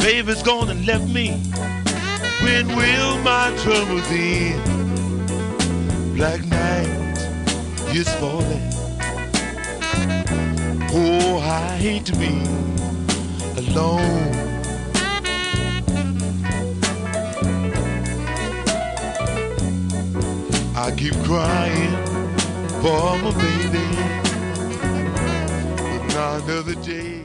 Baby's gone and left me. When will my troubles end? Black night is falling. Oh, I hate to be alone. I keep crying for my baby. But not another day.